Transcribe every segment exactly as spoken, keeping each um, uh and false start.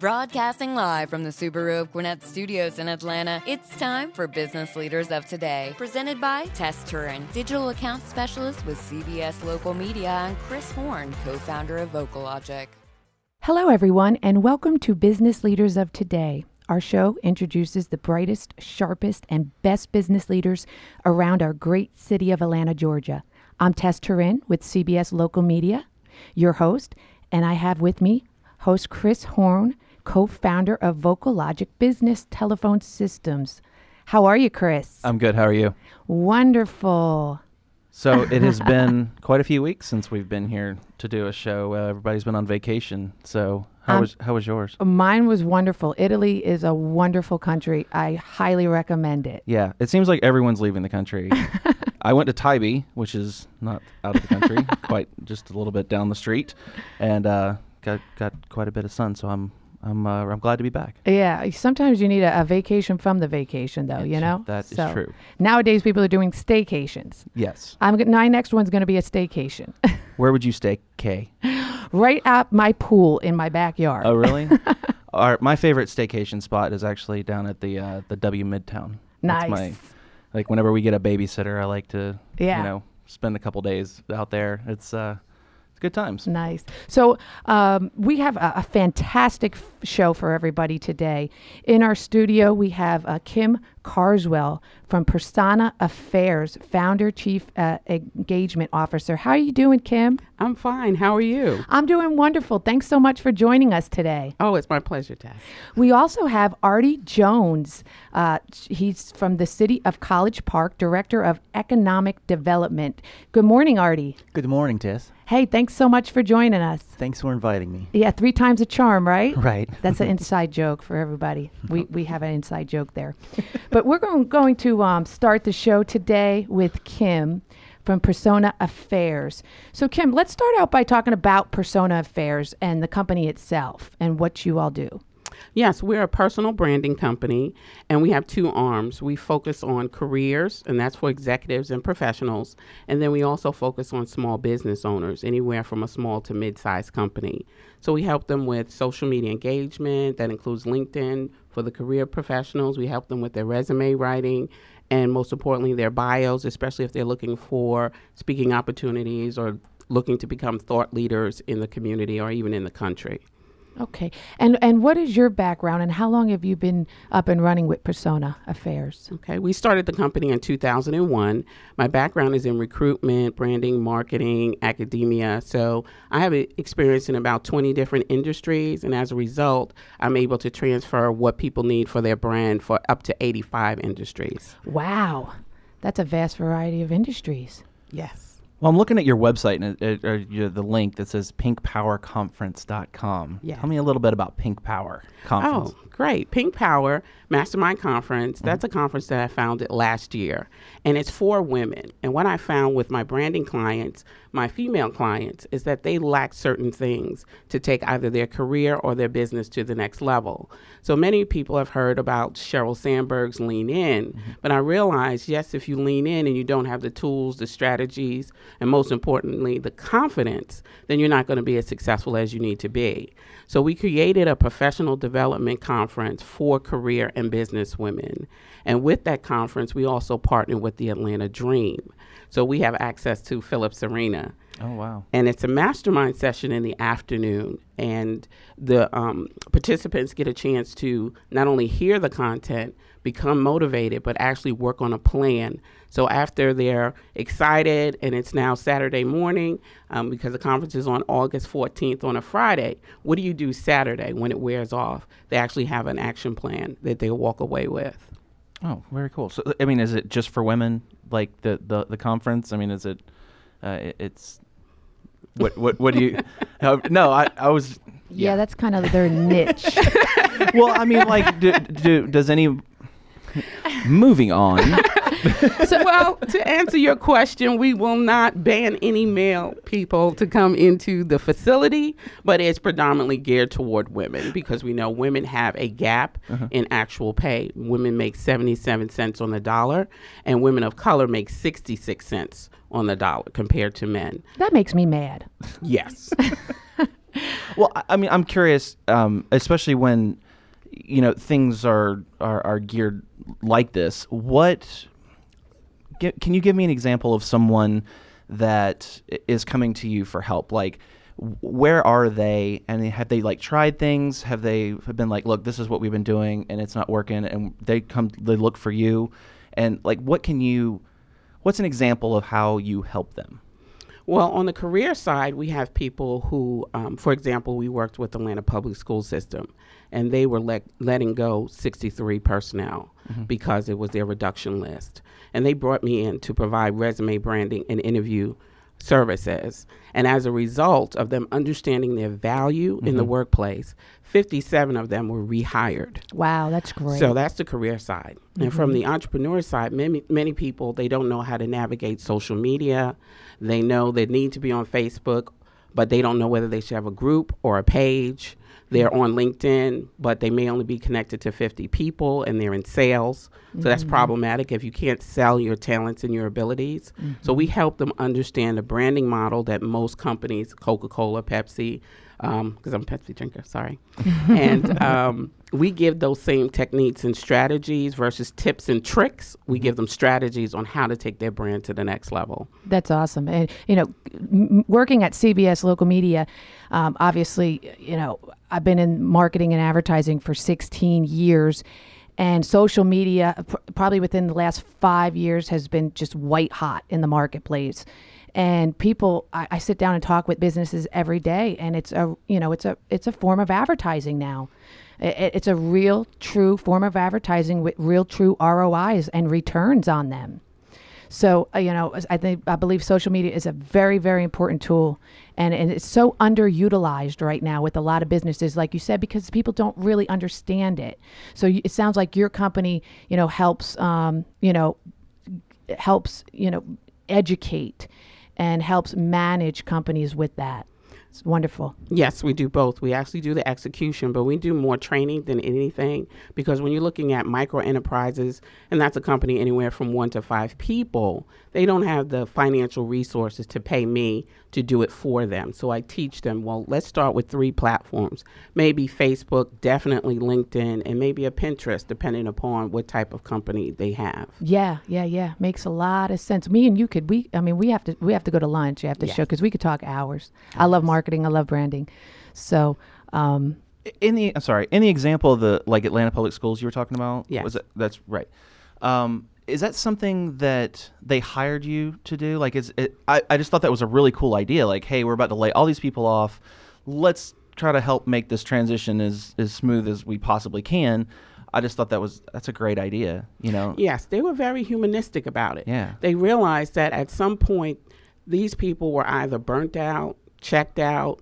Broadcasting live from the Subaru of Gwinnett Studios in Atlanta, it's time for Business Leaders of Today. Presented by Tess Turin, Digital Account Specialist with C B S Local Media, and Chris Horn, co-founder of VocalLogic. Hello, everyone, and welcome to Business Leaders of Today. Our show introduces the brightest, sharpest, and best business leaders around our great city of Atlanta, Georgia. I'm Tess Turin with C B S Local Media, your host, and I have with me host Chris Horn, co-founder of VocalLogic Business Telephone Systems. How are you, Chris? I'm good. How are you? Wonderful. So it has been quite a few weeks since we've been here to do a show. Uh, everybody's been on vacation. So how um, was how was yours? Mine was wonderful. Italy is a wonderful country. I highly recommend it. Yeah, it seems like everyone's leaving the country. I went to Tybee, which is not out of the country, quite just a little bit down the street, and uh, got got quite a bit of sun. So I'm. I'm uh, I'm glad to be back. Yeah, sometimes you need a, a vacation from the vacation, though. You know that so is true. Nowadays, people are doing staycations. Yes. I'm my next one's going to be a staycation. Where would you stay, Kay? Right at my pool in my backyard. Oh, really? Our my favorite staycation spot is actually down at the uh, the W Midtown. Nice. That's my, like whenever we get a babysitter, I like to yeah. you know spend a couple days out there. It's uh. Good times. Nice. So um, we have a, a fantastic f- show for everybody today. In our studio, we have uh, Kim Carswell from Persona Affairs, founder, chief uh, engagement officer. How are you doing, Kim? I'm fine. How are you? I'm doing wonderful. Thanks so much for joining us today. Oh, it's my pleasure, Tess. We also have Artie Jones. Uh, he's from the City of College Park, Director of Economic Development. Good morning, Artie. Good morning, Tess. Hey, thanks so much for joining us. Thanks for inviting me. Yeah, three times a charm, right? Right. That's an inside joke for everybody. We we have an inside joke there. But we're going, going to um, start the show today with Kim from Persona Affairs. So, Kim, let's start out by talking about Persona Affairs and the company itself and what you all do. Yes, we're a personal branding company, and we have two arms. We focus on careers, and that's for executives and professionals. And then we also focus on small business owners, anywhere from a small to mid-sized company. So we help them with social media engagement. That includes LinkedIn for the career professionals. We help them with their resume writing, and most importantly, their bios, especially if they're looking for speaking opportunities or looking to become thought leaders in the community or even in the country. Okay. And and what is your background, and how long have you been up and running with Persona Affairs? Okay. We started the company in two thousand one. My background is in recruitment, branding, marketing, academia. So I have experience in about twenty different industries. And as a result, I'm able to transfer what people need for their brand for up to eighty-five industries. Wow. That's a vast variety of industries. Yes. Well, I'm looking at your website and it, it, or your, the link that says pink power conference dot com. Yes. Tell me a little bit about Pink Power Conference. Oh, great. Pink Power Mastermind Conference. Mm-hmm. That's a conference that I founded last year. And it's for women. And what I found with my branding clients, my female clients, is that they lack certain things to take either their career or their business to the next level. So many people have heard about Sheryl Sandberg's Lean In. Mm-hmm. But I realized, yes, if you lean in and you don't have the tools, the strategies, and most importantly, the confidence, then you're not going to be as successful as you need to be. So we created a professional development conference for career and business women. And with that conference, we also partnered with the Atlanta Dream. So we have access to Phillips Arena. Oh, wow. And it's a mastermind session in the afternoon. And the um, participants get a chance to not only hear the content, become motivated, but actually work on a plan. So after they're excited, and it's now Saturday morning, um, because the conference is on August fourteenth on a Friday, what do you do Saturday when it wears off? They actually have an action plan that they'll walk away with. Oh, very cool. So, I mean, is it just for women, like the, the, the conference? I mean, is it, uh, it it's, what what what do you, uh, no, I, I was. Yeah, yeah. that's kind of their niche. Well, I mean, like, do, do, does any, moving on. So, well, to answer your question, we will not ban any male people to come into the facility, but it's predominantly geared toward women because we know women have a gap uh-huh. in actual pay. Women make seventy-seven cents on the dollar, and women of color make sixty-six cents on the dollar compared to men. That makes me mad. Yes. Well, I- I mean, I'm curious, um, especially when, you know, things are, are, are geared like this. What, get, can you give me an example of someone that i- is coming to you for help? Like, w- where are they, and have they like tried things? Have they have been like, look, this is what we've been doing and it's not working, and they come, they look for you, and like, what can you, what's an example of how you help them? Well, on the career side, we have people who, um, for example, we worked with Atlanta Public School System, and they were let, letting go sixty-three personnel mm-hmm. because it was their reduction list. And they brought me in to provide resume branding and interview services. And as a result of them understanding their value mm-hmm. in the workplace, fifty-seven of them were rehired. Wow, that's great. So that's the career side. Mm-hmm. And from the entrepreneur side, many, many people, they don't know how to navigate social media. They know they need to be on Facebook, but they don't know whether they should have a group or a page. They're on LinkedIn, but they may only be connected to fifty people, and they're in sales. Mm-hmm. So that's problematic if you can't sell your talents and your abilities. Mm-hmm. So we help them understand a branding model that most companies, Coca-Cola, Pepsi, because um, I'm a Pepsi drinker, sorry. and um, we give those same techniques and strategies versus tips and tricks. We give them strategies on how to take their brand to the next level. That's awesome. And, you know, m- working at C B S Local Media, um, obviously, you know, I've been in marketing and advertising for sixteen years. And social media, pr- probably within the last five years, has been just white hot in the marketplace. And people, I, I sit down and talk with businesses every day, and it's a, you know, it's a, it's a form of advertising now. It, it's a real, true form of advertising with real, true R O Is and returns on them. So, uh, you know, I think, I believe social media is a very, very important tool, and, and it's so underutilized right now with a lot of businesses, like you said, because people don't really understand it. So you, it sounds like your company, you know, helps, um, you know, helps, you know, educate and helps manage companies with that. It's wonderful. Yes, we do both. We actually do the execution, but we do more training than anything, because when you're looking at micro enterprises, and that's a company anywhere from one to five people, they don't have the financial resources to pay me to do it for them. So I teach them, well, let's start with three platforms, maybe Facebook, definitely LinkedIn, and maybe a Pinterest, depending upon what type of company they have. Yeah, yeah, yeah. Makes a lot of sense. Me and you could, we, I mean, we have to, we have to go to lunch after the Yes. show, because we could talk hours. I love marketing. I love branding. So, um, In the, I'm sorry, in the example of the, like, Atlanta Public Schools you were talking about? Yes. Was it, that's right. Um, is that something that they hired you to do? Like, is it, I, I just thought that was a really cool idea. Like, hey, we're about to lay all these people off. Let's try to help make this transition as, as smooth as we possibly can. I just thought that was, that's a great idea, you know? Yes, they were very humanistic about it. Yeah. They realized that at some point, these people were either burnt out, checked out,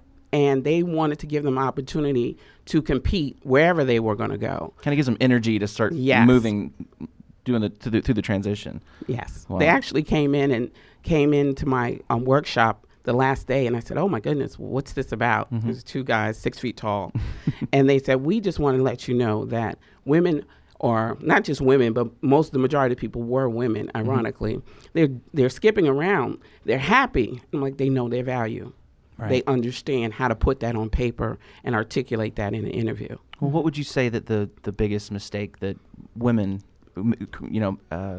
and they wanted to give them opportunity to compete wherever they were going to go. Kind of gives them energy to start Yes. moving, doing the, to the through the transition. Yes. Wow. They actually came in and came into my um, workshop the last day, and I said, oh my goodness, what's this about? Mm-hmm. There's two guys, six feet tall. And they said, we just want to let you know that women, or not just women, but most, the majority of people were women, ironically. Mm-hmm. They're, they're skipping around. They're happy. I'm like, they know their value. Right. They understand how to put that on paper and articulate that in an interview. Well, what would you say that the, the biggest mistake that women, you know, uh,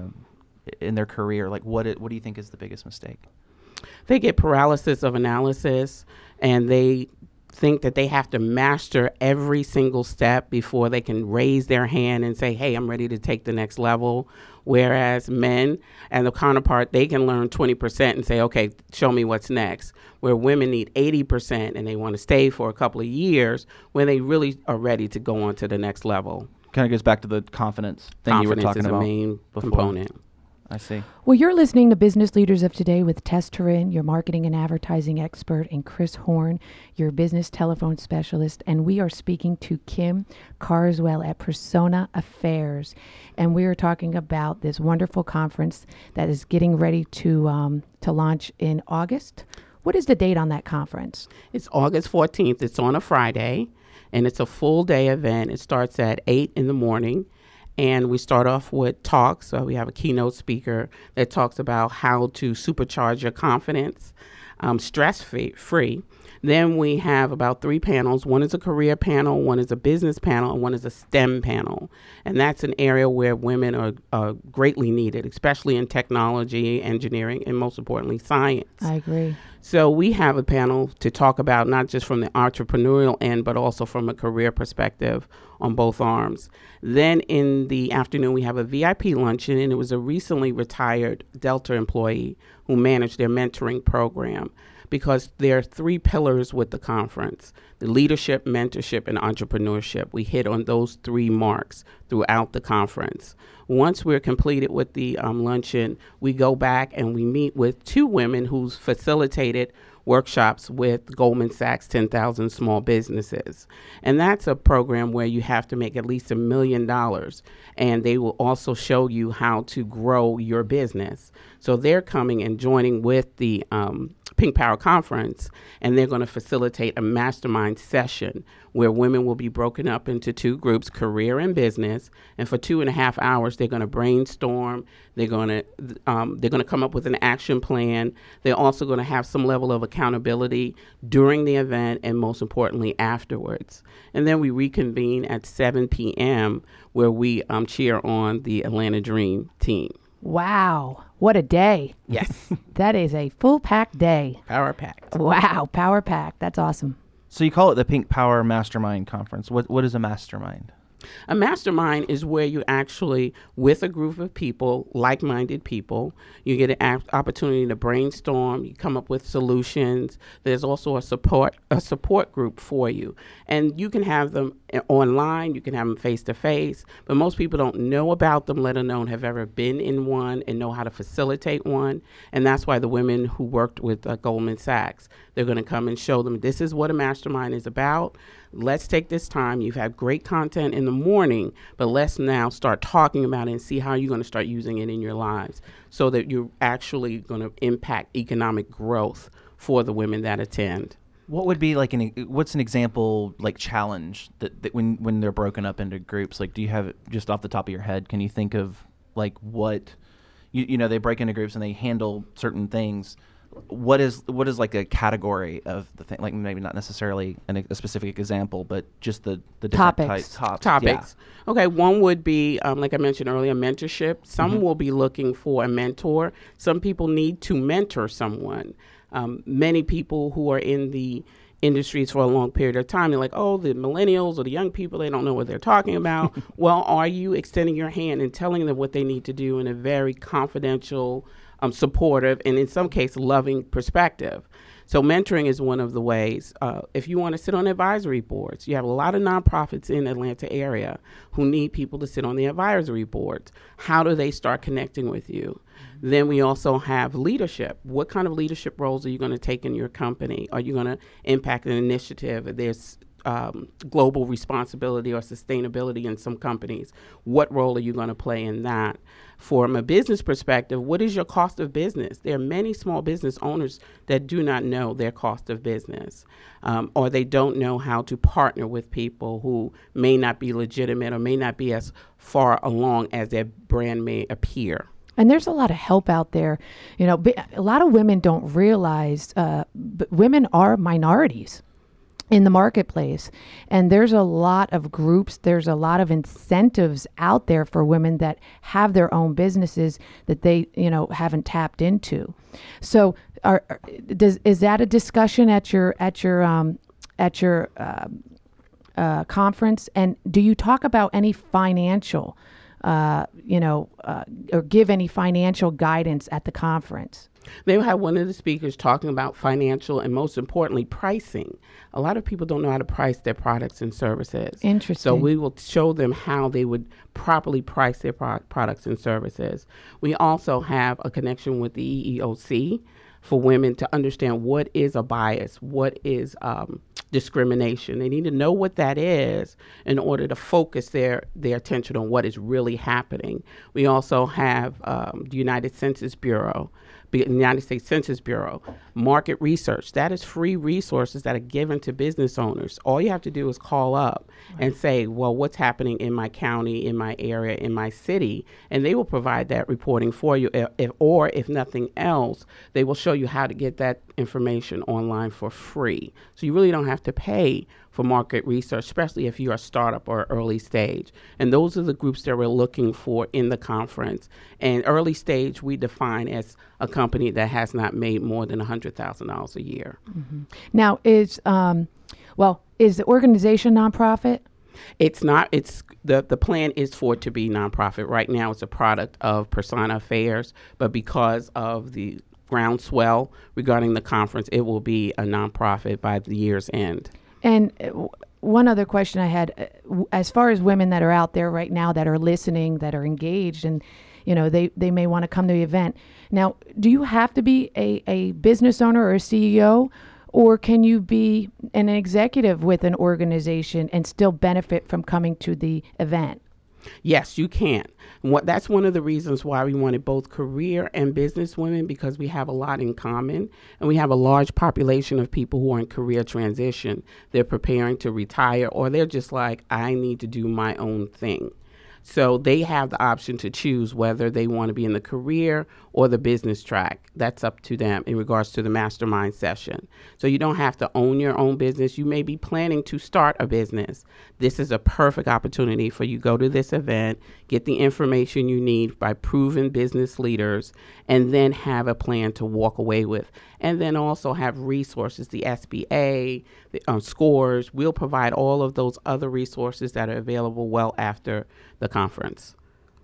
in their career, like what it, what do you think is the biggest mistake? They get paralysis of analysis, and they think that they have to master every single step before they can raise their hand and say, hey, I'm ready to take the next level. Whereas men and the counterpart, they can learn twenty percent and say, okay, show me what's next. Where women need eighty percent and they want to stay for a couple of years when they really are ready to go on to the next level. Kind of goes back to the confidence thing you were Confidence talking is a about main before. component. I see. well, you're listening to Business Leaders of Today with Tess Turin, your marketing and advertising expert, and Chris Horn, your business telephone specialist. And we are speaking to Kim Carswell at Persona Affairs. And we are talking about this wonderful conference that is getting ready to um, to launch in August. What is the date on that conference? It's August fourteenth. It's on a Friday, and it's a full day event. It starts at eight in the morning. And we start off with talks. So we have a keynote speaker that talks about how to supercharge your confidence. um, stress-free. Then we have about three panels. One is a career panel, one is a business panel, and one is a STEM panel. And that's an area where women are, are greatly needed, especially in technology, engineering, and most importantly, science. I agree. So we have a panel to talk about not just from the entrepreneurial end, but also from a career perspective on both arms. Then in the afternoon, we have a V I P luncheon, and it was a recently retired Delta employee who managed their mentoring program, because there are three pillars with the conference: the leadership, mentorship, and entrepreneurship. We hit on those three marks throughout the conference. Once we're completed with the um, luncheon, we go back and we meet with two women who's facilitated workshops with Goldman Sachs ten thousand Small Businesses. And that's a program where you have to make at least a million dollars. And they will also show you how to grow your business. So they're coming and joining with the um, Pink Power Conference, and they're going to facilitate a mastermind session where women will be broken up into two groups, career and business. And for two and a half hours, they're going to brainstorm. They're going to um, they're going to come up with an action plan. They're also going to have some level of accountability during the event, and most importantly, afterwards. And then we reconvene at seven p.m. where we um, cheer on the Atlanta Dream team. Wow. What a day. Yes. That is a full-packed day. Power-packed. Wow. Power-packed. That's awesome. So you call it the Pink Power Mastermind Conference. What What is a mastermind? A mastermind is where you actually, with a group of people, like-minded people, you get an a- opportunity to brainstorm, you come up with solutions. There's also a support a support group for you. And you can have them online, you can have them face-to-face, but most people don't know about them, let alone have ever been in one and know how to facilitate one. And that's why the women who worked with uh, Goldman Sachs, they're going to come and show them this is what a mastermind is about. Let's take this time. You've had great content in the morning, but let's now start talking about it and see how you're going to start using it in your lives so that you're actually going to impact economic growth for the women that attend. What would be like an what's an example like challenge that, that when when they're broken up into groups? Like, do you have it just off the top of your head? Can you think of like what you you know they break into groups and they handle certain things? What is what is like a category of the thing? Like maybe not necessarily an, a specific example, but just the the different Topics. types topics. Topics. Yeah. Okay, one would be, um, like I mentioned earlier, mentorship. Some Mm-hmm. will be looking for a mentor. Some people need to mentor someone. Um, many people who are in the industries for a long period of time, they're like, oh, the millennials or the young people, they don't know what they're talking about. Well, are you extending your hand and telling them what they need to do in a very confidential, um, supportive, and in some cases, loving perspective? So mentoring is one of the ways. Uh, if you want to sit on advisory boards, you have a lot of nonprofits in the Atlanta area who need people to sit on the advisory boards. How do they start connecting with you? Mm-hmm. Then we also have leadership. What kind of leadership roles are you going to take in your company? Are you going to impact an initiative? There's um, global responsibility or sustainability in some companies. What role are you going to play in that? From a business perspective, what is your cost of business? There are many small business owners that do not know their cost of business, um, or they don't know how to partner with people who may not be legitimate or may not be as far along as their brand may appear. And there's a lot of help out there. You know, b- a lot of women don't realize, uh, but women are minorities in the marketplace. And there's a lot of groups, there's a lot of incentives out there for women that have their own businesses that they, you know, haven't tapped into. So are, does, is that a discussion at your, at your, um, at your, uh, uh, conference? And do you talk about any financial, uh, you know, uh, or give any financial guidance at the conference? They will have one of the speakers talking about financial and, most importantly, pricing. A lot of people don't know how to price their products and services. Interesting. So we will show them how they would properly price their pro- products and services. We also have a connection with the E E O C for women to understand what is a bias, what is um, discrimination. They need to know what that is in order to focus their, their attention on what is really happening. We also have um, the United Census Bureau the United States Census Bureau, market research. That is free resources that are given to business owners. All you have to do is call up and say, well, what's happening in my county, in my area, in my city, and they will provide that reporting for you. If, if, or if nothing else, they will show you how to get that information online for free. So you really don't have to pay for market research, especially if you're a startup or early stage. And those are the groups that we're looking for in the conference. And early stage, we define as a company that has not made more than one hundred thousand dollars a year. Mm-hmm. Now, is, um, well, is the organization nonprofit? It's not. It's the, the plan is for it to be nonprofit. Right now, it's a product of Persona Affairs, but because of the groundswell regarding the conference, it will be a nonprofit by the year's end. And uh, w- one other question I had, uh, w- as far as women that are out there right now that are listening, that are engaged, and you know they, they may want to come to the event. Now, do you have to be a, a business owner or a C E O, or can you be an executive with an organization and still benefit from coming to the event? Yes, you can. And what that's one of the reasons why we wanted both career and business women, because we have a lot in common, and we have a large population of people who are in career transition. They're preparing to retire, or they're just like, I need to do my own thing. So they have the option to choose whether they want to be in the career or the business track. That's up to them in regards to the mastermind session. So you don't have to own your own business. You may be planning to start a business. This is a perfect opportunity for you to go to this event, get the information you need by proven business leaders, and then have a plan to walk away with. And then also have resources, the S B A, the um, scores. We'll provide all of those other resources that are available well after the conference.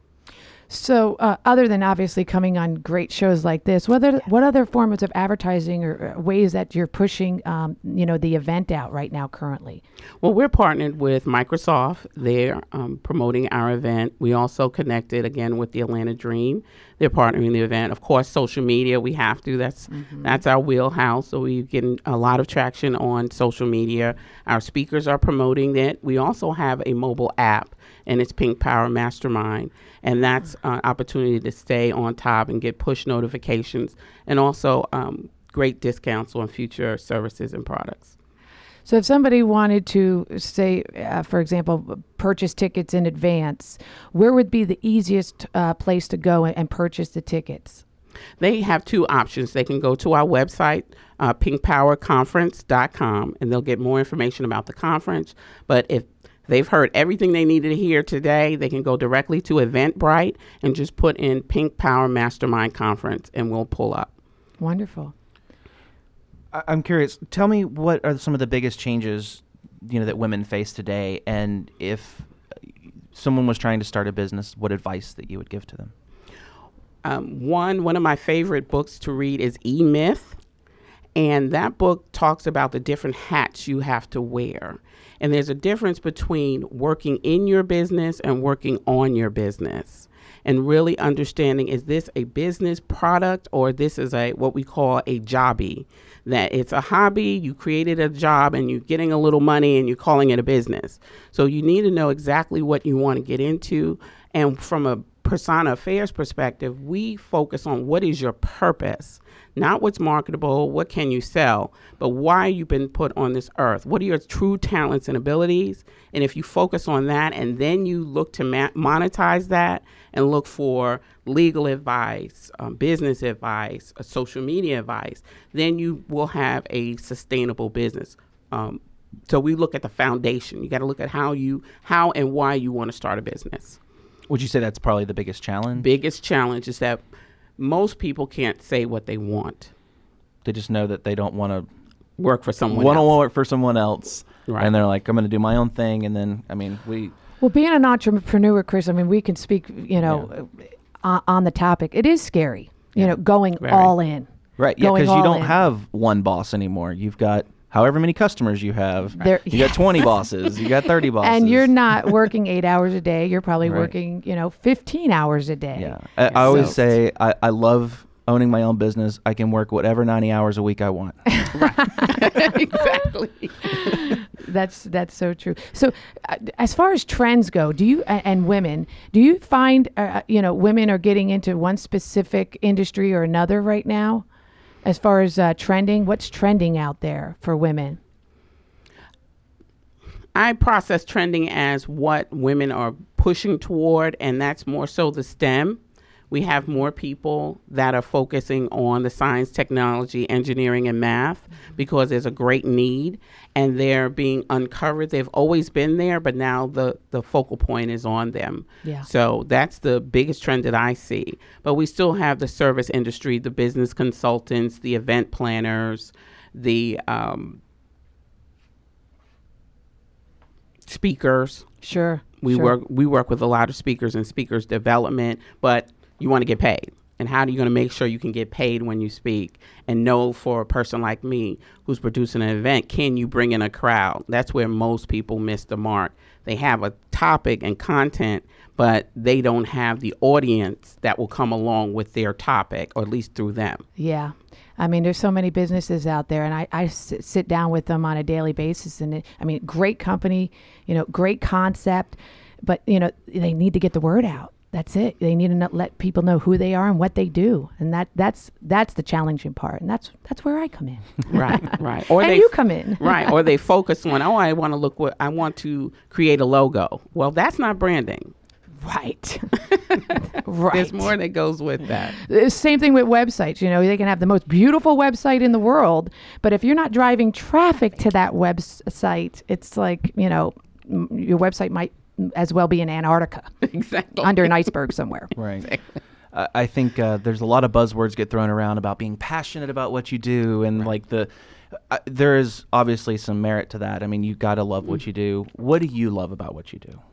So uh, other than obviously coming on great shows like this, what other, what other forms of advertising or uh, ways that you're pushing, um, you know, the event out right now currently? Well, we're partnered with Microsoft. They're um, promoting our event. We also connected, again, with the Atlanta Dream. They're partnering the event. Of course, social media, we have to. That's mm-hmm. that's our wheelhouse. So we're getting a lot of traction on social media. Our speakers are promoting it. We also have a mobile app, and it's Pink Power Mastermind. And that's an opportunity to stay on top and get push notifications, and also um, great discounts on future services and products. So if somebody wanted to, say, uh, for example, purchase tickets in advance, where would be the easiest uh, place to go and, and purchase the tickets? They have two options. They can go to our website, uh, pink power conference dot com, and they'll get more information about the conference. But if they've heard everything they needed to hear today, they can go directly to Eventbrite and just put in Pink Power Mastermind Conference, and we'll pull up. Wonderful. I'm curious. Tell me, what are some of the biggest changes, you know, that women face today, and if someone was trying to start a business, what advice that you would give to them? Um, one, one of my favorite books to read is E-Myth, and that book talks about the different hats you have to wear. And there's a difference between working in your business and working on your business. And really understanding, is this a business product, or this is a what we call a jobby? That it's a hobby, you created a job, and you're getting a little money and you're calling it a business. So you need to know exactly what you want to get into. And from a Persona Affairs perspective, we focus on what is your purpose, not what's marketable, what can you sell, but why you've been put on this earth. What are your true talents and abilities? And if you focus on that, and then you look to ma- monetize that and look for legal advice, um, business advice, uh, social media advice, then you will have a sustainable business. Um, so we look at the foundation. You got to look at how you, how and why you want to start a business. Would you say that's probably the biggest challenge? Biggest challenge is that most people can't say what they want. They just know that they don't want to work for someone want to else. work for someone else. Right. And they're like, I'm going to do my own thing. And then, I mean, we... Well, being an entrepreneur, Chris, I mean, we can speak, you know, yeah. uh, on the topic. It is scary, you yeah. know, going Very. all in. Right, yeah, because you don't in. have one boss anymore. You've got however many customers you have. There, you yes. got twenty bosses. You got thirty bosses. And you're not working eight hours a day. You're probably right. working, you know, fifteen hours a day. Yeah, I, I always so. say I, I love owning my own business, I can work whatever ninety hours a week I want. Exactly. That's that's so true. So, uh, as far as trends go, do you uh, and women, do you find uh, you know women are getting into one specific industry or another right now? As far as uh, trending, what's trending out there for women? I process trending as what women are pushing toward, and that's more so the STEM. We have more people that are focusing on the science, technology, engineering, and math because there's a great need, and they're being uncovered. They've always been there, but now the, the focal point is on them. Yeah. So that's the biggest trend that I see. But we still have the service industry, the business consultants, the event planners, the um, speakers. Sure. We sure. work we work with a lot of speakers and speakers development, but you want to get paid. And how are you going to make sure you can get paid when you speak? And know for a person like me who's producing an event, can you bring in a crowd? That's where most people miss the mark. They have a topic and content, but they don't have the audience that will come along with their topic, or at least through them. Yeah. I mean, there's so many businesses out there, and I, I sit, sit down with them on a daily basis. And it, I mean, great company, you know, great concept, but, you know, they need to get the word out. That's it. They need to not let people know who they are and what they do. And that that's that's the challenging part. And that's that's where I come in. Right, right. Or and they, you come in. Right. Or they focus on, oh, I want to look what I want to create a logo. Well, that's not branding. Right. Right. There's more that goes with that. The same thing with websites. You know, they can have the most beautiful website in the world, but if you're not driving traffic to that website, it's like, you know, m- your website might as well be in Antarctica. Exactly. Under an iceberg somewhere. Right. Exactly. Uh, I think uh, there's a lot of buzzwords get thrown around about being passionate about what you do, and like the, uh, there is obviously some merit to that. I mean, you got to love what you do. What do you love about what you do?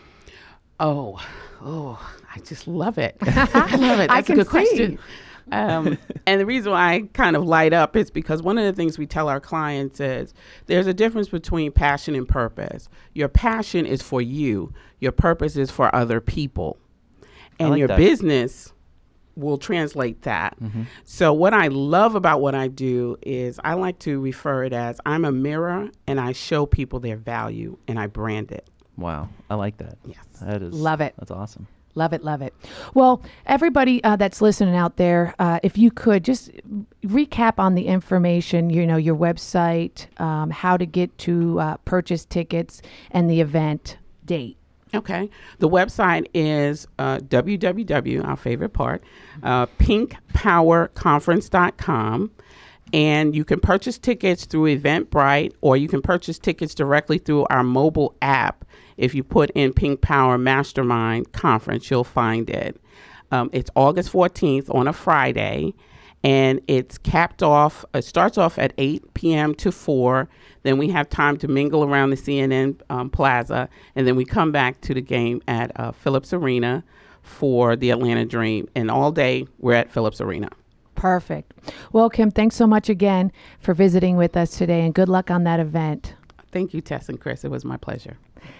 Oh, oh, I just love it. I love it. That's I can a good see. question. Um, and the reason why I kind of light up is because one of the things we tell our clients is there's a difference between passion and purpose. Your passion is for you. Your purpose is for other people. And like your that. business will translate that. Mm-hmm. So what I love about what I do is I like to refer it as I'm a mirror, and I show people their value and I brand it. Wow, I like that. Yes. That is Love it. That's awesome. Love it, love it. Well, everybody uh, that's listening out there, uh, if you could just recap on the information, you know, your website, um, how to get to uh, purchase tickets, and the event date. Okay. The website is uh, w w w, our favorite part, uh, pink power conference dot com. And you can purchase tickets through Eventbrite, or you can purchase tickets directly through our mobile app. If you put in Pink Power Mastermind Conference, you'll find it. Um, it's August fourteenth on a Friday, and it's capped off. It starts off at eight p.m. to four. Then we have time to mingle around the C N N um, Plaza, and then we come back to the game at uh, Phillips Arena for the Atlanta Dream. And all day, we're at Phillips Arena. Perfect. Well, Kim, thanks so much again for visiting with us today, and good luck on that event. Thank you, Tess and Chris. It was my pleasure.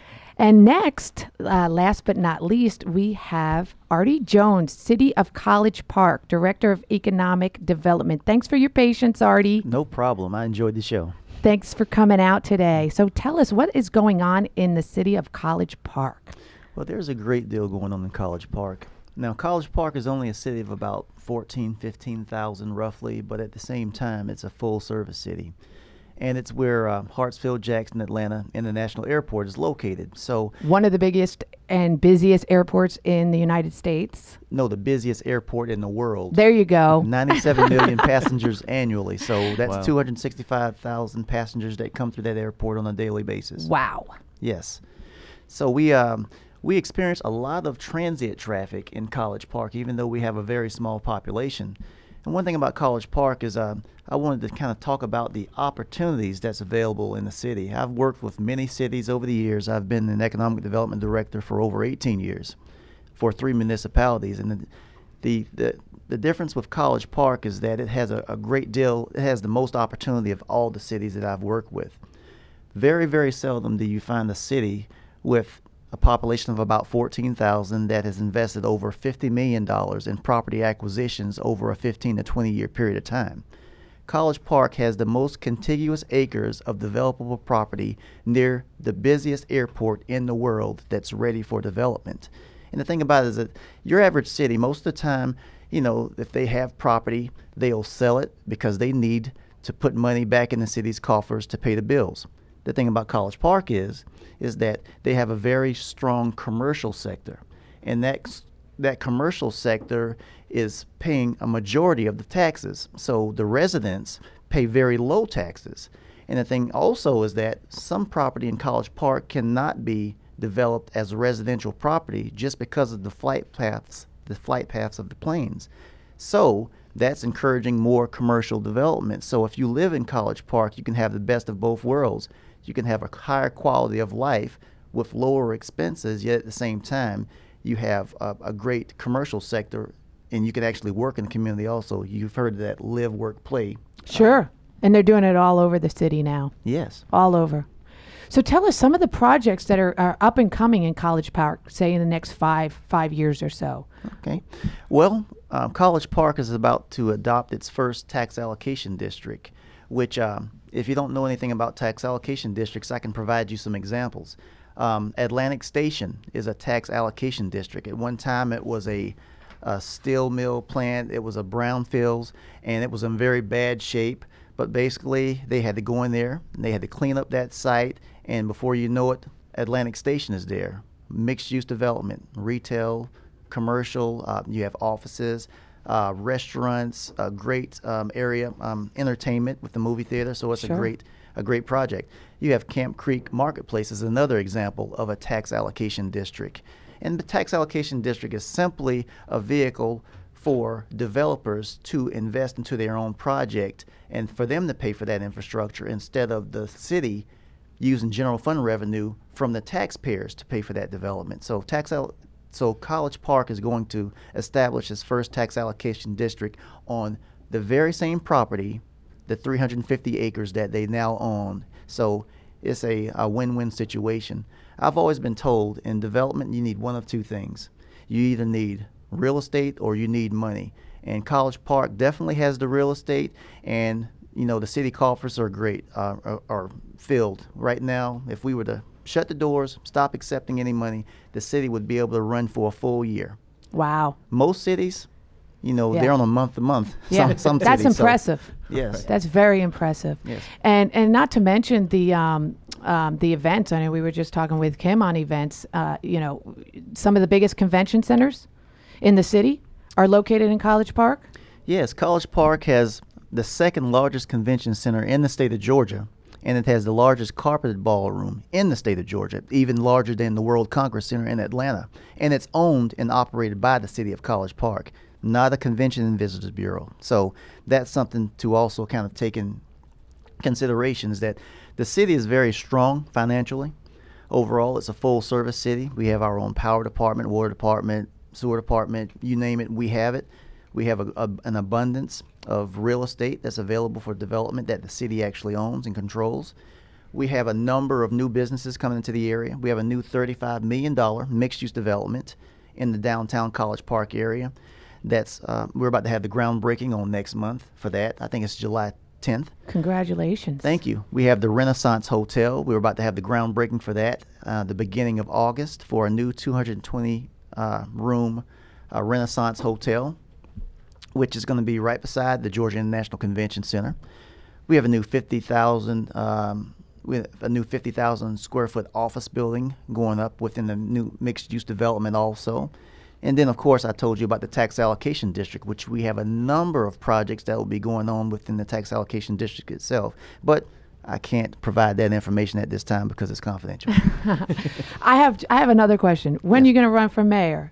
And next, uh, last but not least, we have Artie Jones, City of College Park, Director of Economic Development. Thanks for your patience, Artie. No problem. I enjoyed the show. Thanks for coming out today. So tell us, what is going on in the City of College Park? Well, there's a great deal going on in College Park. Now, College Park is only a city of about fourteen, fifteen thousand roughly, but at the same time, it's a full-service city. And it's where uh, Hartsfield-Jackson Atlanta International Airport is located. So, One of the biggest and busiest airports in the United States. no, the busiest airport in the world. There you go. ninety-seven million passengers annually. So that's Wow. two hundred sixty-five thousand passengers that come through that airport on a daily basis. Wow. Yes. So we um, we experience a lot of transient traffic in College Park, even though we have a very small population. And one thing about College Park is uh, I wanted to kind of talk about the opportunities that's available in the city. I've worked with many cities over the years. I've been an economic development director for over eighteen years for three municipalities. And the the, the, the difference with College Park is that it has a, a great deal, it has the most opportunity of all the cities that I've worked with. Very, very seldom do you find a city with a population of about fourteen thousand that has invested over fifty million dollars in property acquisitions over a fifteen to twenty year period of time. College Park has the most contiguous acres of developable property near the busiest airport in the world that's ready for development. And the thing about it is that your average city, most of the time, you know, if they have property, they'll sell it because they need to put money back in the city's coffers to pay the bills. The thing about College Park is, is that they have a very strong commercial sector, and that that commercial sector is paying a majority of the taxes. So the residents pay very low taxes. And the thing also is that some property in College Park cannot be developed as residential property just because of the flight paths, the flight paths of the planes. So that's encouraging more commercial development. So if you live in College Park, you can have the best of both worlds. You can have a higher quality of life with lower expenses, yet at the same time, you have a, a great commercial sector, and you can actually work in the community also. You've heard of that live, work, play. Sure. Uh, and they're doing it all over the city now. Yes. All over. So tell us some of the projects that are, are up and coming in College Park, say in the next five five years or so. Okay. Well, um, College Park is about to adopt its first tax allocation district, which um, if you don't know anything about tax allocation districts, I can provide you some examples. Um, Atlantic Station is a tax allocation district. At one time, it was a, a steel mill plant. It was a brownfields, and it was in very bad shape. But basically, they had to go in there, and they had to clean up that site, and before you know it, Atlantic Station is there. Mixed-use development, retail, commercial. Uh, you have offices, uh, restaurants, a great um, area, um, entertainment with the movie theater. So it's Sure. a great a great project. You have Camp Creek Marketplace is another example of a tax allocation district. And the tax allocation district is simply a vehicle for developers to invest into their own project and for them to pay for that infrastructure instead of the city using general fund revenue from the taxpayers to pay for that development. So tax al- so College Park is going to establish its first tax allocation district on the very same property, the three hundred fifty acres that they now own. So it's a, a win-win situation. I've always been told in development you need one of two things. You either need real estate or you need money. And College Park definitely has the real estate, and you know the city coffers are great, uh, are, are filled right now. If we were to shut the doors, stop accepting any money, the city would be able to run for a full year. Wow. Most cities, you know, Yeah. they're on a month to month. Yeah, Some, some that's cities, so- impressive. yes. That's very impressive. Yes. And and not to mention the um, um, the events. I know we were just talking with Kim on events. Uh, you know, some of the biggest convention centers in the city are located in College Park. Yes, College Park has the second largest convention center in the state of Georgia, and it has the largest carpeted ballroom in the state of Georgia, even larger than the World Congress Center in Atlanta. And it's owned and operated by the city of College Park, not a convention and visitors bureau. So that's something to also kind of take in consideration, is that the city is very strong financially. Overall, it's a full service city. We have our own power department, water department, sewer department, you name it, we have it. We have a, a, an abundance of real estate that's available for development that the city actually owns and controls. We have a number of new businesses coming into the area. We have a new thirty-five million dollars mixed-use development in the downtown College Park area. That's uh, we're about to have the groundbreaking on next month for that. I think it's July tenth. Congratulations. Thank you. We have the Renaissance Hotel. We're about to have the groundbreaking for that uh, the beginning of August for a new two hundred twenty uh, room uh, Renaissance Hotel, which is going to be right beside the Georgia International Convention Center. We have a new fifty thousand um, with a new fifty thousand square foot office building going up within the new mixed use development also. And then, of course, I told you about the tax allocation district, which we have a number of projects that will be going on within the tax allocation district itself. But I can't provide that information at this time because it's confidential. I have I have another question. When are you going to run for mayor?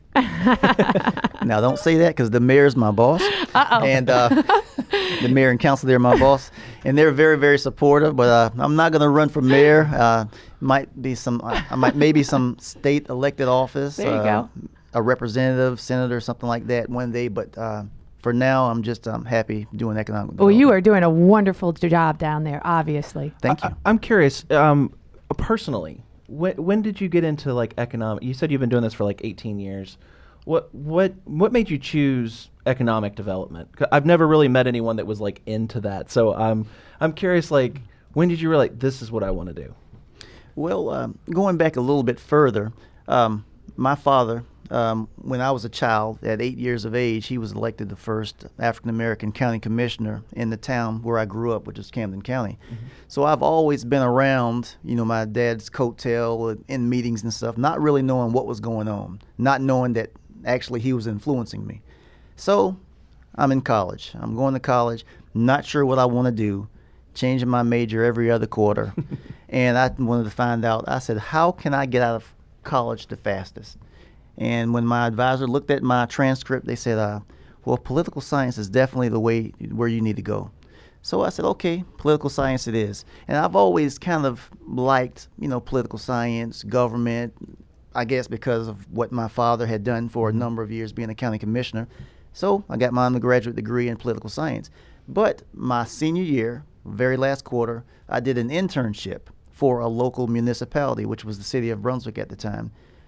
Now, don't say that because the mayor's my boss. Uh-oh. And uh, the mayor and council, they're my boss. And they're very, very supportive. But uh, I'm not going to run for mayor. Uh, might be some, uh, I might maybe some state elected office. There you uh, go. A representative, senator, something like that one day. But uh, for now, I'm just um, happy doing economic Well, you development. are doing a wonderful job down there, obviously. Thank you. I, I'm curious, um, personally, when when did you get into like economic? You said you've been doing this for like eighteen years. What what what made you choose economic development? 'Cause I've never really met anyone that was like into that. So I'm I'm curious, like, when did you realize this is what I want to do? Well, um, going back a little bit further, um, my father, um, when I was a child, at eight years of age, he was elected the first African American county commissioner in the town where I grew up, which is Camden County. Mm-hmm. So I've always been around, you know, my dad's coattail in meetings and stuff, not really knowing what was going on, not knowing that actually he was influencing me. So I'm in college. I'm going to college, not sure what I want to do, changing my major every other quarter. And I wanted to find out, I said, how can I get out of college the fastest? And when my advisor looked at my transcript, they said, uh, well, political science is definitely the way where you need to go. So I said, okay, political science it is. And I've always kind of liked, you know, political science, government, I guess because of what my father had done for a number of years being a county commissioner. So I got my undergraduate degree in political science. But my senior year, very last quarter, I did an internship for a local municipality, which was the city of Brunswick at the time.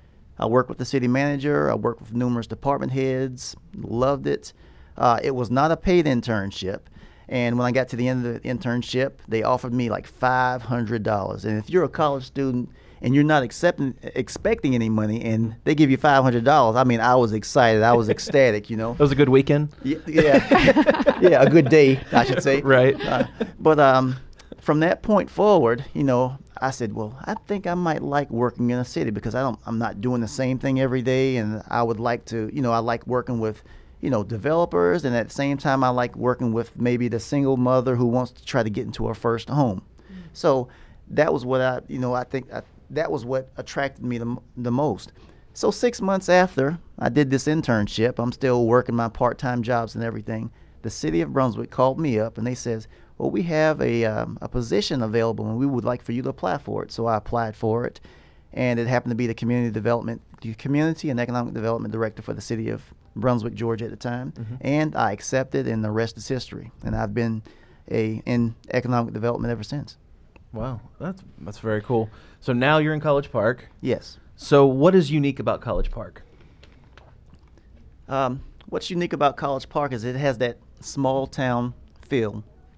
I worked with the city manager. I worked with numerous department heads. Loved it. Uh, it was not a paid internship. And when I got to the end of the internship, they offered me like five hundred dollars. And if you're a college student and you're not accepting, expecting any money, and they give you five hundred dollars, I mean, I was excited. I was ecstatic, you know. It was a good weekend? Yeah, yeah, yeah, a good day, I should say. Right. Uh, but um, from that point forward, you know, I said, well, I think I might like working in a city because I don't, I'm not doing the same thing every day, and I would like to, you know, I like working with, you know, developers, and at the same time, I like working with maybe the single mother who wants to try to get into her first home. Mm-hmm. So that was what I, you know, I think I, that was what attracted me the, the most. So six months after I did this internship, I'm still working my part-time jobs and everything. The city of Brunswick called me up and they says, well, we have a, um, a position available and we would like for you to apply for it. So I applied for it, and it happened to be the community development, the community and economic development director for the city of Brunswick, Georgia at the time. Mm-hmm. And I accepted, and the rest is history. And I've been a in economic development ever since. Wow, that's that's very cool. So now you're in College Park. Yes. So what is unique about College Park? Um, what's unique about College Park is it has that small town feel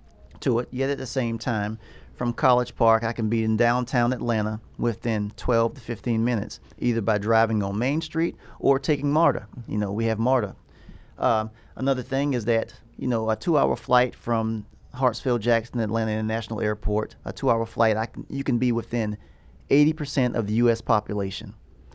to it, yet at the same time, from College Park, I can be in downtown Atlanta within twelve to fifteen minutes, either by driving on Main Street or taking MARTA. You know, we have MARTA. Um, another thing is that, you know, a two-hour flight from Hartsfield-Jackson Atlanta International Airport, a two-hour flight, I can, you can be within eighty percent of the U S population.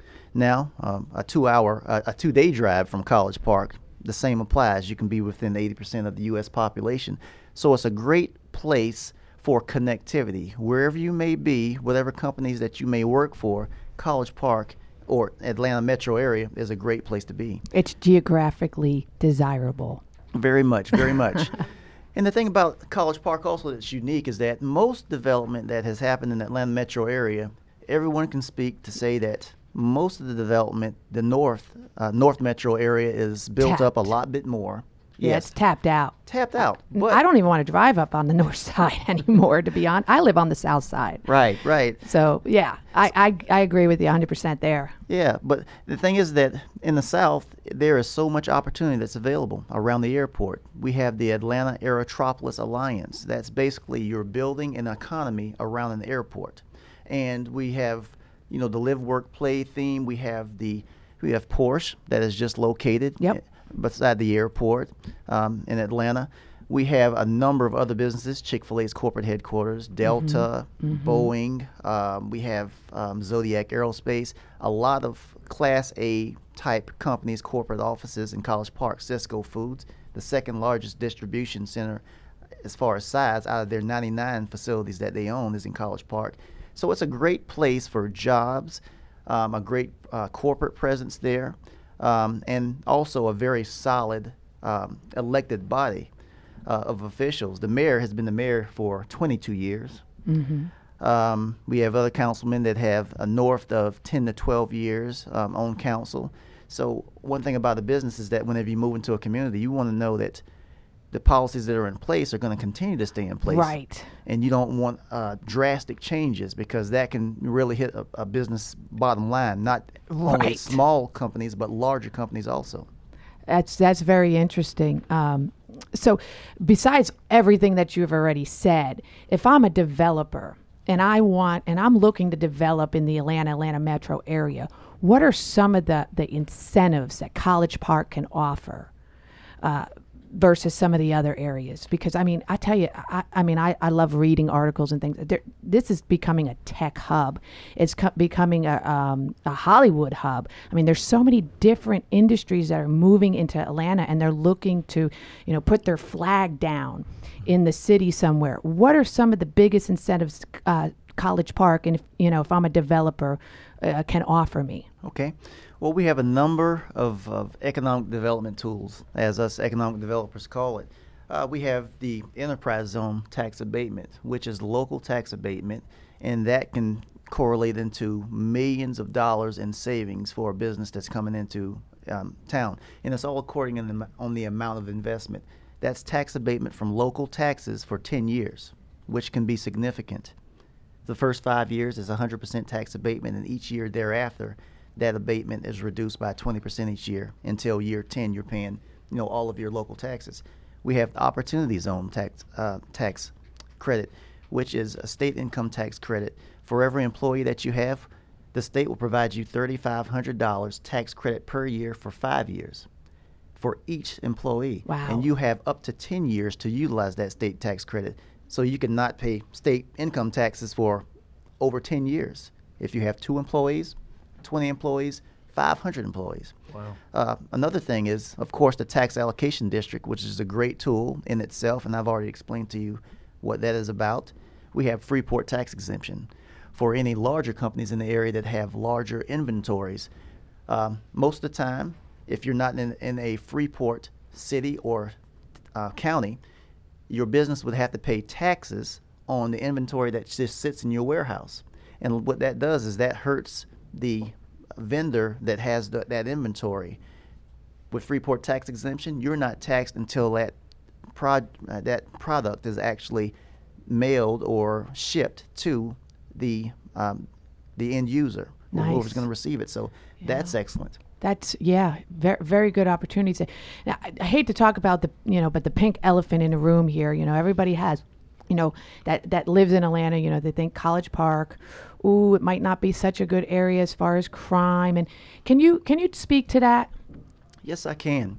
Now, um, a two-hour, uh, a two-day drive from College Park, the same applies. You can be within eighty percent of the U S population. So it's a great place for connectivity. Wherever you may be, whatever companies that you may work for, College Park or Atlanta metro area is a great place to be. It's geographically desirable. Very much, very much. And the thing about College Park also that's unique is that most development that has happened in the Atlanta metro area, everyone can speak to say that most of the development, the north uh, north metro area is built Tapped. up a lot bit more. Yeah, Yes, it's tapped out. tapped out. But I don't even want to drive up on the north side anymore, to be honest. I live on the south side. Right, right. So, yeah, I, I, I agree with you one hundred percent there. Yeah, but the thing is that in the South, there is so much opportunity that's available around the airport. We have the Atlanta Aerotropolis Alliance. That's basically you're building an economy around an airport. And we have, you know, the live, work, play theme. We have the we have Porsche that is just located Yep. beside the airport um, in Atlanta. We have a number of other businesses, Chick-fil-A's corporate headquarters, Delta, Mm-hmm. Boeing. Um, we have um, Zodiac Aerospace, a lot of Class A type companies, corporate offices in College Park. Cisco Foods, the second largest distribution center as far as size out of their ninety-nine facilities that they own is in College Park. So it's a great place for jobs, um, a great uh, corporate presence there. Um, and also a very solid um, elected body uh, of officials. The mayor has been the mayor for twenty-two years. Mm-hmm. Um, we have other councilmen that have a north of ten to twelve years um, on council. So one thing about the business is that whenever you move into a community, you want to know that the policies that are in place are going to continue to stay in place. Right. And you don't want uh, drastic changes, because that can really hit a, a business bottom line, not only Right. small companies, but larger companies also. That's that's very interesting. Um, so, besides everything that you've already said, if I'm a developer and I want and I'm looking to develop in the Atlanta Atlanta metro area, what are some of the the incentives that College Park can offer uh, versus some of the other areas? Because I mean, I tell you, I, I mean, I, I love reading articles and things. There, this is becoming a tech hub. It's co- becoming a, um, a Hollywood hub. I mean, there's so many different industries that are moving into Atlanta, and they're looking to, you know, put their flag down in the city somewhere. What are some of the biggest incentives uh, College Park, and if, you know, if I'm a developer, uh, can offer me? Okay. Well, we have a number of, of economic development tools, as us economic developers call it. Uh, we have the enterprise zone tax abatement, which is local tax abatement, and that can correlate into millions of dollars in savings for a business that's coming into um, town. And it's all according in the, on the amount of investment. That's tax abatement from local taxes for ten years, which can be significant. The first five years is one hundred percent tax abatement, and each year thereafter, that abatement is reduced by twenty percent each year until year ten. You're paying, you know, all of your local taxes. We have the opportunity zone tax uh, tax credit, which is a state income tax credit. For every employee that you have, the state will provide you three thousand five hundred dollars tax credit per year for five years for each employee. Wow. And you have up to ten years to utilize that state tax credit. So you can not pay state income taxes for over ten years. If you have two employees, twenty employees, five hundred employees. Wow. Uh, another thing is, of course, the tax allocation district, which is a great tool in itself, and I've already explained to you what that is about. We have Freeport tax exemption for any larger companies in the area that have larger inventories. Um, most of the time, if you're not in, in a Freeport city or uh, county, your business would have to pay taxes on the inventory that just sits in your warehouse. And what that does is that hurts the vendor that has the, that inventory. With Freeport tax exemption, you're not taxed until that prod, uh, that product is actually mailed or shipped to the um, the end user, or Nice. whoever's going to receive it. So that's excellent. That's yeah, very very good opportunities. Now, I, I hate to talk about the you know, but the pink elephant in the room here. You know, everybody has, you know, that that lives in Atlanta. You know, they think College Park. Ooh, it might not be such a good area as far as crime. And can you can you speak to that? Yes, I can.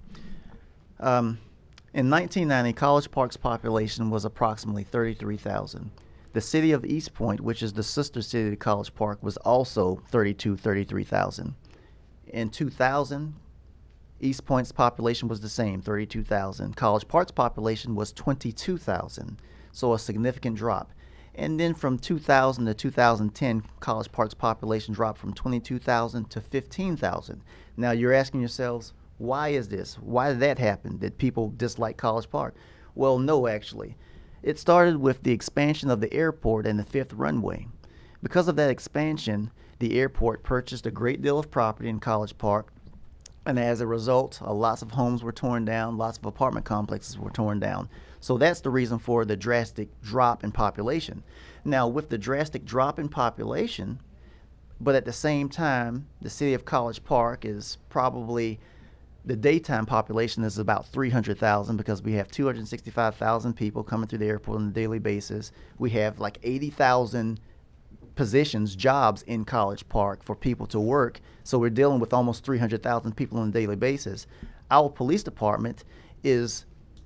Um, in nineteen ninety, College Park's population was approximately thirty-three thousand. The city of East Point, which is the sister city to College Park, was also thirty-two, thirty-three thousand. In two thousand, East Point's population was the same, thirty-two thousand. College Park's population was twenty-two thousand, so a significant drop. And then from two thousand to two thousand ten, College Park's population dropped from twenty-two thousand to fifteen thousand. Now you're asking yourselves, why is this? Why did that happen? Did people dislike College Park? Well, no, actually. It started with the expansion of the airport and the fifth runway. Because of that expansion, the airport purchased a great deal of property in College Park, and as a result, uh, lots of homes were torn down, lots of apartment complexes were torn down. So that's the reason for the drastic drop in population. Now, with the drastic drop in population, but at the same time, the city of College Park is probably, the daytime population is about three hundred thousand, because we have two hundred sixty-five thousand people coming through the airport on a daily basis. We have like eighty thousand positions, jobs in College Park for people to work. So we're dealing with almost three hundred thousand people on a daily basis. Our police department is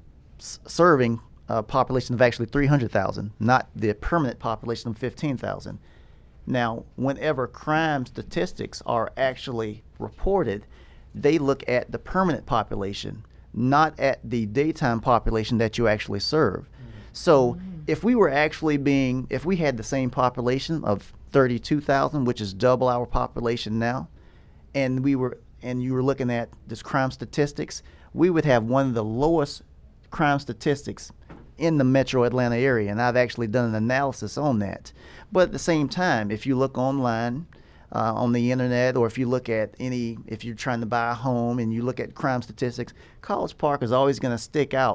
s- serving a population of actually three hundred thousand, not the permanent population of fifteen thousand. Now, whenever crime statistics are actually reported, they look at the permanent population, not at the daytime population that you actually serve. Mm-hmm. So mm-hmm. if we were actually being, if we had the same population of thirty-two thousand, which is double our population now, and we were, and you were looking at this crime statistics, we would have one of the lowest crime statistics in the metro Atlanta area, and I've actually done an analysis on that. But at the same time, if you look online, Uh, on the internet, or if you look at any, if you're trying to buy a home and you look at crime statistics, College Park is always going to stick out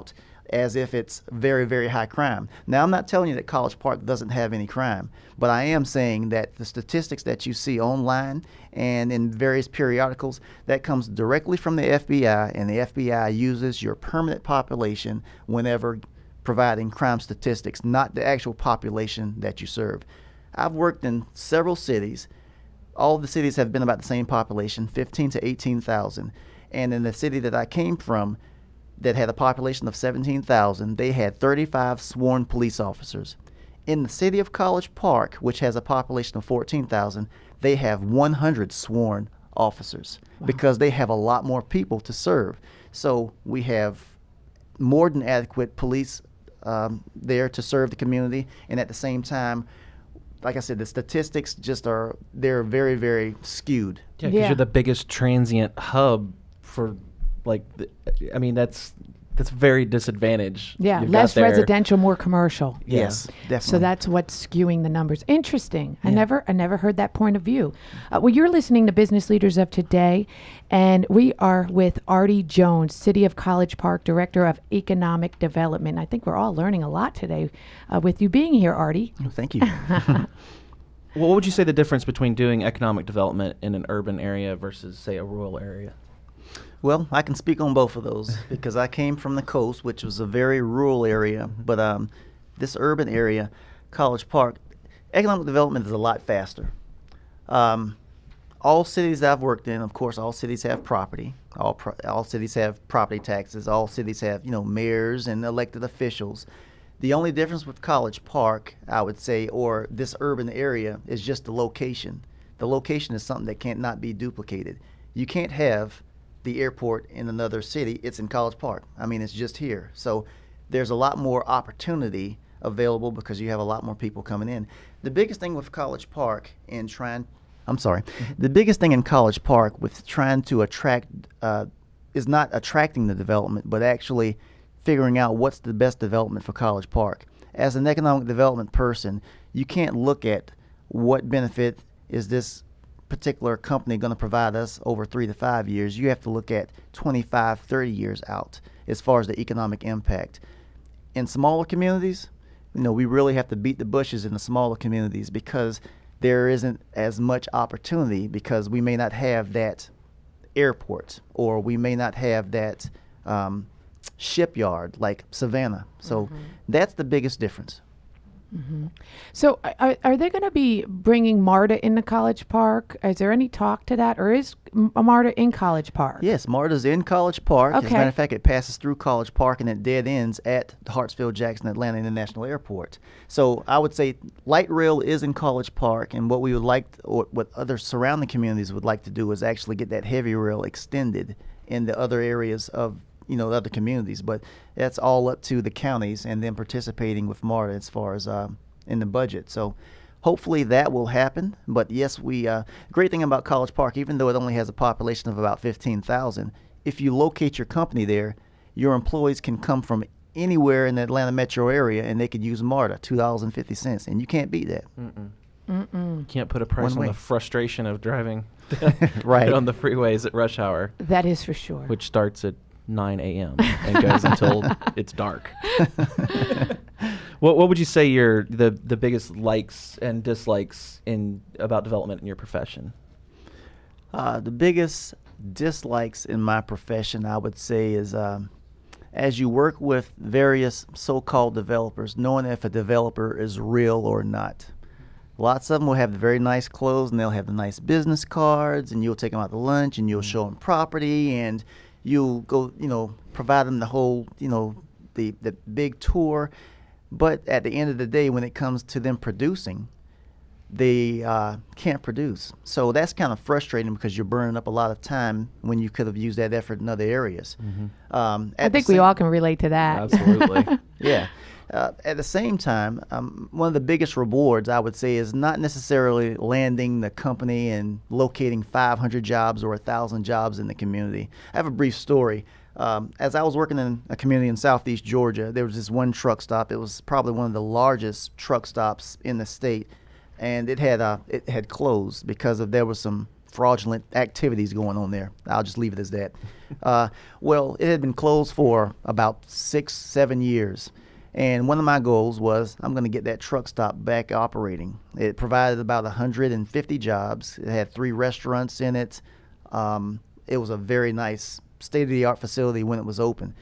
as if it's very, very high crime. Now, I'm not telling you that College Park doesn't have any crime, but I am saying that the statistics that you see online and in various periodicals, that comes directly from the F B I, and the F B I uses your permanent population whenever providing crime statistics, not the actual population that you serve. I've worked in several cities. All of the cities have been about the same population, fifteen to eighteen thousand. And in the city that I came from, that had a population of seventeen thousand, they had thirty-five sworn police officers. In the city of College Park, which has a population of fourteen thousand, they have one hundred sworn officers. Wow. Because they have a lot more people to serve. So we have more than adequate police um, there to serve the community, and at the same time, like I said, the statistics just are, they're very, very skewed. Yeah, because Yeah. you're the biggest transient hub for, like, the, I mean, that's that's very disadvantaged. Yeah, You've less got there- residential, more commercial. Yeah. Yes, definitely. So that's what's skewing the numbers. Interesting. I Yeah. never, I never heard that point of view. Uh, well, you're listening to Business Leaders of Today, and we are with Artie Jones, City of College Park Director of Economic Development. I think we're all learning a lot today uh, with you being here, Artie. Well, thank you. What would you say the difference between doing economic development in an urban area versus, say, a rural area? Well, I can speak on both of those because I came from the coast, which was a very rural area. But um, this urban area, College Park, economic development is a lot faster. Um, all cities that I've worked in, of course, all cities have property. All pro- all cities have property taxes. All cities have, you know, mayors and elected officials. The only difference with College Park, I would say, or this urban area, is just the location. The location is something that can't not be duplicated. You can't have the airport in another city. It's in College Park. I mean, it's just here. So there's a lot more opportunity available because you have a lot more people coming in. The biggest thing with College Park in trying, I'm sorry, the biggest thing in College Park with trying to attract uh, is not attracting the development, but actually figuring out what's the best development for College Park. As an economic development person, you can't look at what benefit is this particular company going to provide us over three to five years. You have to look at twenty-five, thirty years out as far as the economic impact. In smaller communities, you know, we really have to beat the bushes in the smaller communities because there isn't as much opportunity because we may not have that airport or we may not have that um, shipyard like Savannah. So Mm-hmm. that's the biggest difference. Mm-hmm. So are, are they going to be bringing MARTA into College Park? Is there any talk to that? Or is M- MARTA in College Park? Yes, MARTA's in College Park. As a Okay. matter of fact, it passes through College Park and it dead ends at the Hartsfield-Jackson Atlanta International Airport. So I would say light rail is in College Park, and what we would like, to, or what other surrounding communities would like to do is actually get that heavy rail extended in the other areas of, you know, the other communities. But that's all up to the counties and them participating with MARTA as far as uh, in the budget. So hopefully that will happen. But yes, we uh, great thing about College Park, even though it only has a population of about fifteen thousand, if you locate your company there, your employees can come from anywhere in the Atlanta metro area and they could use MARTA, two dollars and fifty cents, and you can't beat that. Mm-mm. Mm-mm. You can't put a price One on way. the frustration of driving Right. on the freeways at rush hour, That is for sure. which starts at nine a.m. and goes until it's dark. What what would you say your the the biggest likes and dislikes in about development in your profession? Uh, the biggest dislikes in my profession, I would say, is um, as you work with various so-called developers, knowing if a developer is real or not. Lots of them will have the very nice clothes and they'll have the nice business cards, and you'll take them out to lunch and you'll show them property and you'll go, you know, provide them the whole, you know, the, the big tour. But at the end of the day, when it comes to them producing, they uh, can't produce. So that's kind of frustrating because you're burning up a lot of time when you could have used that effort in other areas. Um, I at the think we same- all can relate to that. Absolutely. yeah. Uh, at the same time, um, one of the biggest rewards, I would say, is not necessarily landing the company and locating five hundred jobs or one thousand jobs in the community. I have a brief story. Um, as I was working in a community in southeast Georgia, there was this one truck stop. It was probably one of the largest truck stops in the state, and it had uh, it had closed because of there was some fraudulent activities going on there. I'll just leave it as that. uh, well, it had been closed for about six, seven years. And one of my goals was I'm going to get that truck stop back operating. It provided about one hundred fifty jobs. It had three restaurants in it. Um, it was a very nice state-of-the-art facility when it was open.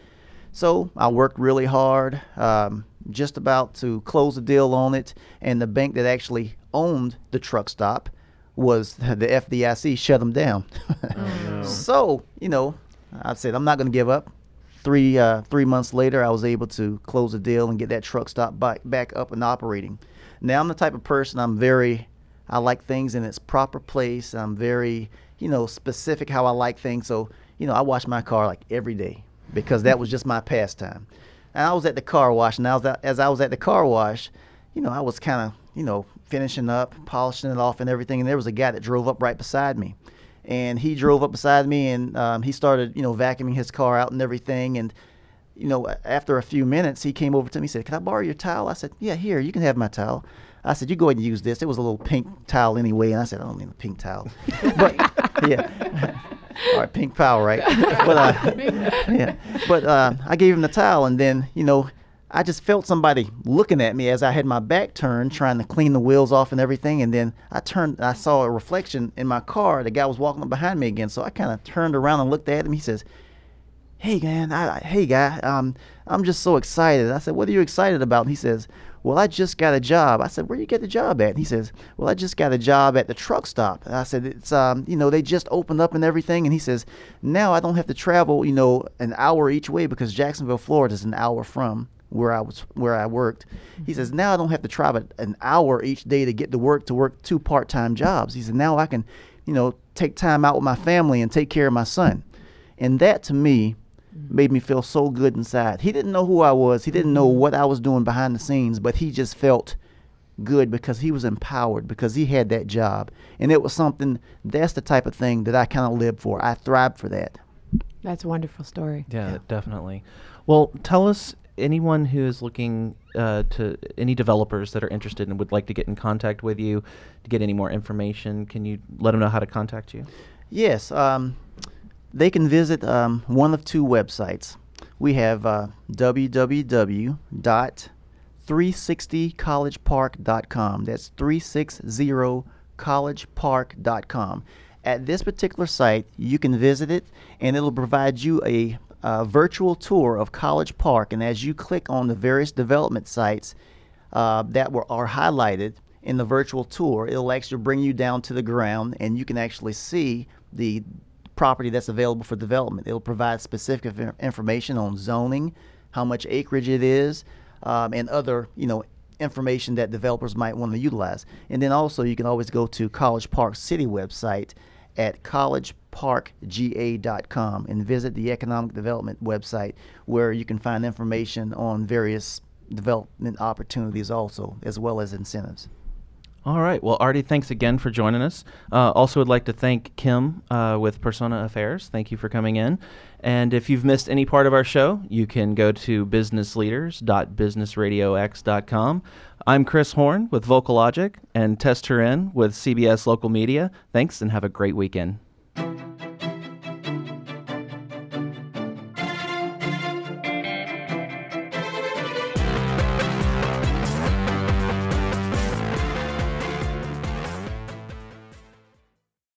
So I worked really hard, um, just about to close the deal on it. And the bank that actually owned the truck stop was the F D I C shut them down. Oh, no. So, you know, I said, I'm not going to give up. Three uh, three months later, I was able to close the deal and get that truck stop back, back up and operating. Now, I'm the type of person, I'm very, I like things in its proper place. I'm very, you know, specific how I like things. So, you know, I wash my car like every day because that was just my pastime. And I was at the car wash, and I was at, as I was at the car wash, you know, I was kind of, you know, finishing up, polishing it off and everything. And there was a guy that drove up right beside me. And he drove up beside me, and um, he started, you know, vacuuming his car out and everything. And, you know, after a few minutes, he came over to me and said, "Can I borrow your towel?" I said, "Yeah, here, you can have my towel." I said, "You go ahead and use this." It was a little pink towel anyway. And I said, "I don't need a pink towel." But, yeah. All right, pink power, right? But, uh, yeah. But uh, I gave him the towel, and then, you know, I just felt somebody looking at me as I had my back turned, trying to clean the wheels off and everything. And then I turned, I saw a reflection in my car. The guy was walking up behind me again. So I kind of turned around and looked at him. He says, "Hey, man, I, hey, guy, um, I'm just so excited." I said, "What are you excited about?" And he says, "Well, I just got a job." I said, "Where you get the job at?" And he says, "Well, I just got a job at the truck stop." And I said, "It's, um, you know, they just opened up and everything." And he says, "Now I don't have to travel, you know, an hour each way because Jacksonville, Florida is an hour from where I was, where I worked." He says, "Now I don't have to travel an hour each day to get to work, to work two part-time jobs." He said, "Now I can, you know, take time out with my family and take care of my son." And that to me made me feel so good inside. He didn't know who I was. He didn't know what I was doing behind the scenes, but he just felt good because he was empowered, because he had that job. And it was something, that's the type of thing that I kind of lived for. I thrived for that. That's a wonderful story. Yeah, yeah, definitely. Well, tell us, anyone who is looking uh, to, any developers that are interested and would like to get in contact with you to get any more information, can you let them know how to contact you? Yes. Um, they can visit um, one of two websites. We have uh, w w w dot three sixty college park dot com. That's three sixty college park dot com. At this particular site, you can visit it, and it'll provide you a uh, virtual tour of College Park. And as you click on the various development sites uh, that were are highlighted in the virtual tour, it'll actually bring you down to the ground, and you can actually see the property that's available for development. It'll provide specific inf- information on zoning, how much acreage it is, um, and other, you know, information that developers might want to utilize. And then also you can always go to College Park City website at college park g a dot com and visit the economic development website, where you can find information on various development opportunities also, as well as incentives. All right. Well, Artie, thanks again for joining us. Uh, also would like to thank Kim uh, with Persona Affairs. Thank you for coming in. And if you've missed any part of our show, you can go to business leaders dot business radio x dot com. I'm Chris Horn with Vocal Logic and Tess Turin with C B S Local Media. Thanks, and have a great weekend.